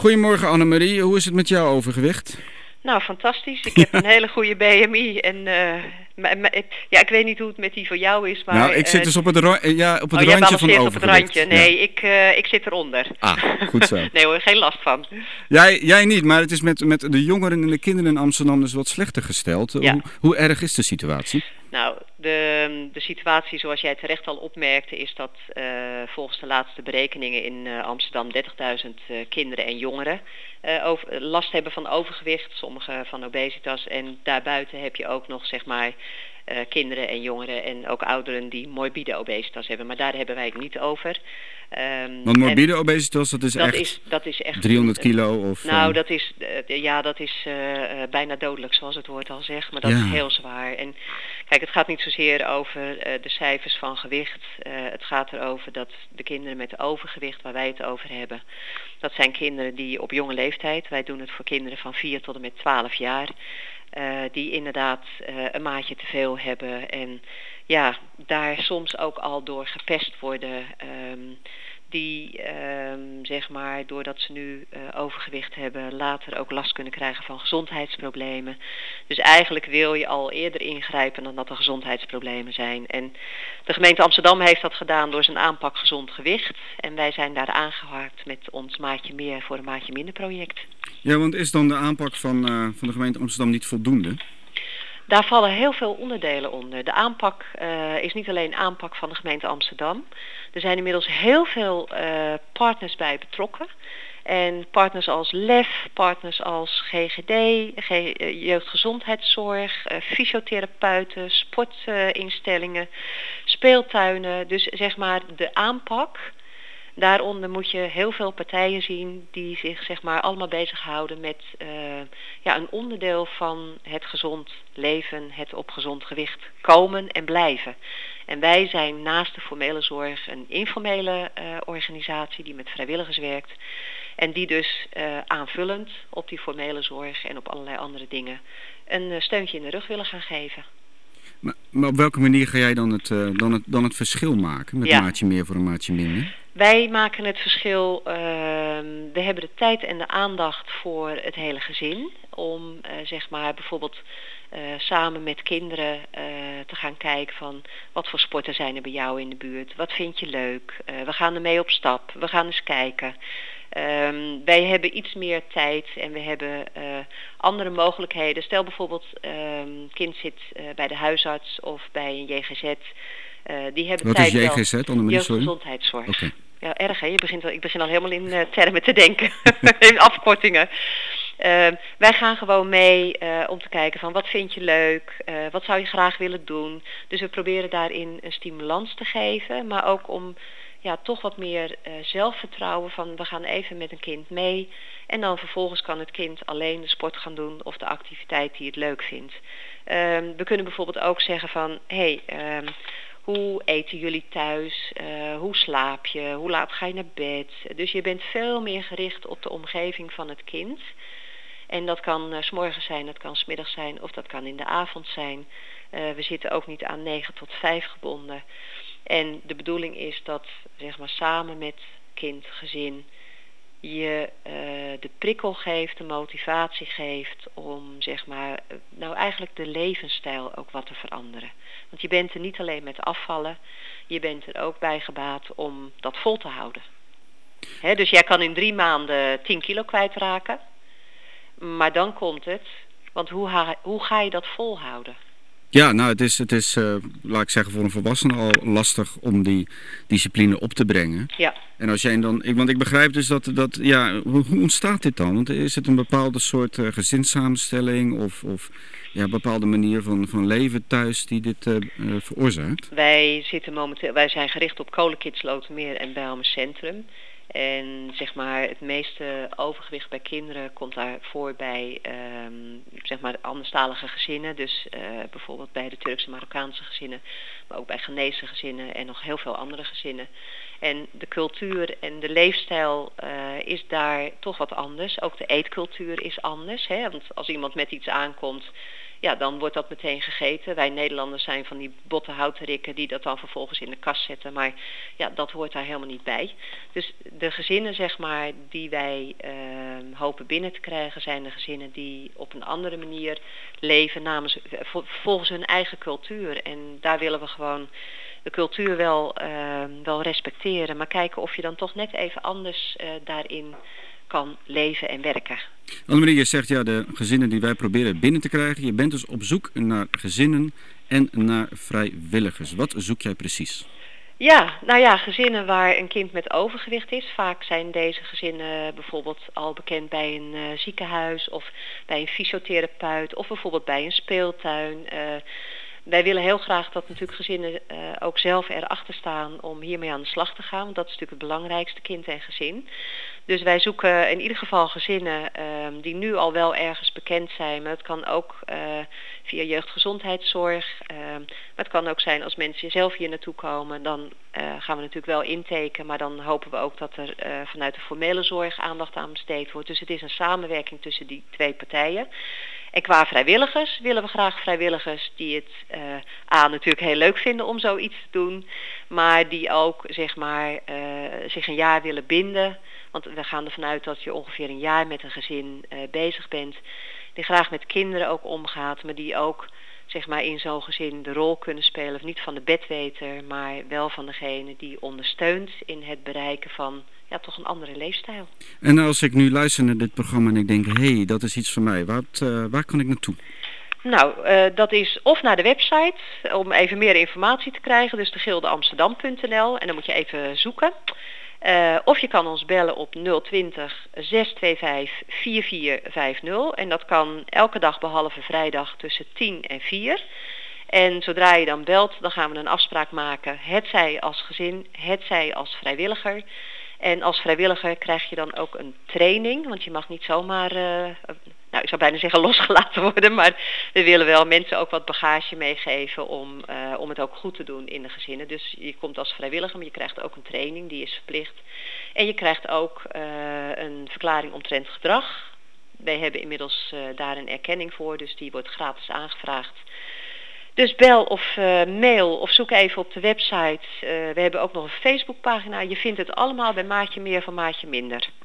Goedemorgen Annemarie, hoe is het met jouw overgewicht? Nou, fantastisch. Ik heb een hele goede BMI en ja, ik weet niet hoe het met die voor jou is, maar... Nou, ik zit dus op het, op het jij randje van balanceert op het overgewicht. randje. Nee, ik zit eronder. Ah, goed zo. Nee hoor, geen last van. Jij niet, maar het is met de jongeren en de kinderen in Amsterdam dus wat slechter gesteld. Ja. Hoe erg is de situatie? Nou, de situatie zoals jij terecht al opmerkte is dat volgens de laatste berekeningen in Amsterdam 30.000 kinderen en jongeren last hebben van overgewicht, sommigen van obesitas. En daarbuiten heb je ook nog zeg maar kinderen en jongeren en ook ouderen die morbide obesitas hebben. Maar daar hebben wij het niet over. Want morbide obesitas, dat is echt 300 kilo of... Nou, dat is bijna dodelijk, zoals het woord al zegt. Maar dat is heel zwaar. En kijk, het gaat niet zozeer over de cijfers van gewicht. Het gaat erover dat de kinderen met overgewicht, waar wij het over hebben, dat zijn kinderen die op jonge leeftijd, wij doen het voor kinderen van 4 tot en met 12 jaar, die inderdaad een maatje te veel hebben en ja, daar soms ook al door gepest worden, die zeg maar doordat ze nu overgewicht hebben later ook last kunnen krijgen van gezondheidsproblemen. Dus eigenlijk wil je al eerder ingrijpen dan dat er gezondheidsproblemen zijn. En de gemeente Amsterdam heeft dat gedaan door zijn aanpak gezond gewicht. En wij zijn daar aangehaakt met ons maatje meer voor een maatje minder project. Ja, want is dan de aanpak van de gemeente Amsterdam niet voldoende? Daar vallen heel veel onderdelen onder. De aanpak is niet alleen aanpak van de gemeente Amsterdam. Er zijn inmiddels heel veel partners bij betrokken. En partners als LEF, partners als GGD, jeugdgezondheidszorg, fysiotherapeuten, sportinstellingen, speeltuinen. Dus zeg maar de aanpak. Daaronder moet je heel veel partijen zien die zich zeg maar allemaal bezighouden met een onderdeel van het gezond leven, het op gezond gewicht komen en blijven. En wij zijn naast de formele zorg een informele organisatie die met vrijwilligers werkt. En die dus aanvullend op die formele zorg en op allerlei andere dingen een steuntje in de rug willen gaan geven. Maar op welke manier ga jij dan het verschil maken met een maatje meer voor een maatje minder? Wij maken het verschil, we hebben de tijd en de aandacht voor het hele gezin. Om zeg maar bijvoorbeeld samen met kinderen te gaan kijken van wat voor sporten zijn er bij jou in de buurt. Wat vind je leuk? We gaan ermee op stap. We gaan eens kijken. Wij hebben iets meer tijd en we hebben andere mogelijkheden. Stel bijvoorbeeld een kind zit bij de huisarts of bij een JGZ. Die hebben wat tijd is JGZ? Jeugdgezondheidszorg. Okay. Ja, erg hè? Ik begin al helemaal in termen te denken. In afkortingen. Wij gaan gewoon mee om te kijken van wat vind je leuk? Wat zou je graag willen doen? Dus we proberen daarin een stimulans te geven. Maar ook om toch wat meer zelfvertrouwen van we gaan even met een kind mee. En dan vervolgens kan het kind alleen de sport gaan doen of de activiteit die het leuk vindt. We kunnen bijvoorbeeld ook zeggen van hoe eten jullie thuis? Hoe slaap je? Hoe laat ga je naar bed? Dus je bent veel meer gericht op de omgeving van het kind. En dat kan 's morgens zijn, dat kan 's middags zijn of dat kan in de avond zijn. We zitten ook niet aan 9 tot 5 gebonden. En de bedoeling is dat zeg maar samen met kind, gezin je de prikkel geeft, de motivatie geeft om zeg maar nou eigenlijk de levensstijl ook wat te veranderen. Want je bent er niet alleen met afvallen, je bent er ook bij gebaat om dat vol te houden. Dus jij kan in 3 maanden 10 kilo kwijtraken, maar dan komt het, want hoe ga je dat volhouden? Ja, nou het is laat ik zeggen, voor een volwassene al lastig om die discipline op te brengen. Ja. En als jij dan, want ik begrijp dus dat hoe ontstaat dit dan? Want is het een bepaalde soort gezinssamenstelling of een bepaalde manier van leven thuis die dit veroorzaakt? Wij zijn gericht op Kolenkids Slotermeer en Bijlmer Centrum. En zeg maar het meeste overgewicht bij kinderen komt daar voor bij zeg maar anderstalige gezinnen. Dus bijvoorbeeld bij de Turkse Marokkaanse gezinnen, maar ook bij Ghanese gezinnen en nog heel veel andere gezinnen. En de cultuur en de leefstijl is daar toch wat anders. Ook de eetcultuur is anders. Hè? Want als iemand met iets aankomt ja, dan wordt dat meteen gegeten. Wij Nederlanders zijn van die botte houterikken die dat dan vervolgens in de kast zetten. Maar ja, dat hoort daar helemaal niet bij. Dus de gezinnen, zeg maar, die wij hopen binnen te krijgen, zijn de gezinnen die op een andere manier leven volgens hun eigen cultuur. En daar willen we gewoon de cultuur wel respecteren. Maar kijken of je dan toch net even anders daarin kan leven en werken. Annemarie, je zegt ja, de gezinnen die wij proberen binnen te krijgen. Je bent dus op zoek naar gezinnen en naar vrijwilligers. Wat zoek jij precies? Ja, nou ja, gezinnen waar een kind met overgewicht is. Vaak zijn deze gezinnen bijvoorbeeld al bekend bij een ziekenhuis of bij een fysiotherapeut of bijvoorbeeld bij een speeltuin. Wij willen heel graag dat natuurlijk gezinnen ook zelf erachter staan om hiermee aan de slag te gaan. Want dat is natuurlijk het belangrijkste, kind en gezin. Dus wij zoeken in ieder geval gezinnen die nu al wel ergens bekend zijn. Maar het kan ook via jeugdgezondheidszorg. Maar het kan ook zijn als mensen zelf hier naartoe komen. Dan gaan we natuurlijk wel inteken. Maar dan hopen we ook dat er vanuit de formele zorg aandacht aan besteed wordt. Dus het is een samenwerking tussen die twee partijen. En qua vrijwilligers willen we graag vrijwilligers die het natuurlijk heel leuk vinden om zoiets te doen. Maar die ook zeg maar zich een jaar willen binden. Want we gaan ervan uit dat je ongeveer een jaar met een gezin bezig bent. Die graag met kinderen ook omgaat. Maar die ook zeg maar in zo'n gezin de rol kunnen spelen. Of niet van de bedweter, maar wel van degene die ondersteunt in het bereiken van ja, toch een andere leefstijl. En als ik nu luister naar dit programma en ik denk, hé, dat is iets voor mij. Waar kan ik naartoe? Nou, dat is of naar de website om even meer informatie te krijgen. Dus de gildeamsterdam.nl en dan moet je even zoeken. Of je kan ons bellen op 020 625 4450 en dat kan elke dag behalve vrijdag tussen 10 en 4. En zodra je dan belt, dan gaan we een afspraak maken, hetzij als gezin, hetzij als vrijwilliger. En als vrijwilliger krijg je dan ook een training, want je mag niet zomaar, ik zou bijna zeggen losgelaten worden, maar we willen wel mensen ook wat bagage meegeven om het ook goed te doen in de gezinnen. Dus je komt als vrijwilliger, maar je krijgt ook een training, die is verplicht. En je krijgt ook een verklaring omtrent gedrag. Wij hebben inmiddels daar een erkenning voor, dus die wordt gratis aangevraagd. Dus bel of mail of zoek even op de website. We hebben ook nog een Facebookpagina. Je vindt het allemaal bij Maatje Meer van Maatje Minder.